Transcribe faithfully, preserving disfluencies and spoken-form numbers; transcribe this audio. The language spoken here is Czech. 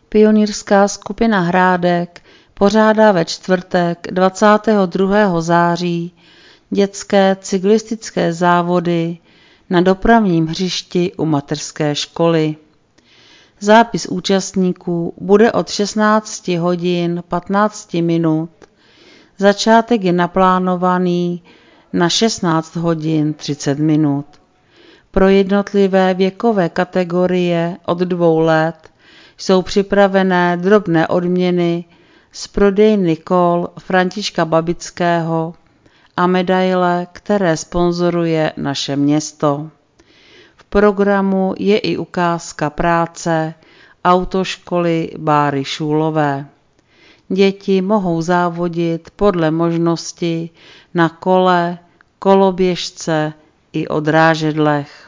Pionýrská skupina Hrádek pořádá ve čtvrtek dvacátého druhého září dětské cyklistické závody na dopravním hřišti u mateřské školy. Zápis účastníků bude od šestnáct hodin patnáct minut. Začátek je naplánovaný na šestnáct hodin třicet minut. Pro jednotlivé věkové kategorie od dvou let jsou připravené drobné odměny z prodejny kol Františka Babického a medaile, které sponzoruje naše město. V programu je i ukázka práce autoškoly Báry Šůlové. Děti mohou závodit podle možnosti na kole, koloběžce i odrážedlech.